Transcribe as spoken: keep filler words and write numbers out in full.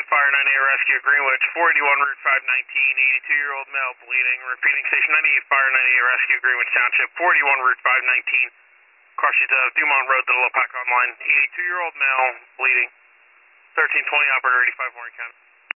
Fire nine eight Rescue Greenwich, four eighty-one Route five nineteen, eighty-two-year-old male bleeding. Repeating, Station ninety-eight Fire nine eight Rescue Greenwich Township, four eighty-one Route five nineteen. Car sheet of Dumont Road to Little Pack online, eighty-two-year-old male bleeding. thirteen twenty operator eighty-five Warren County.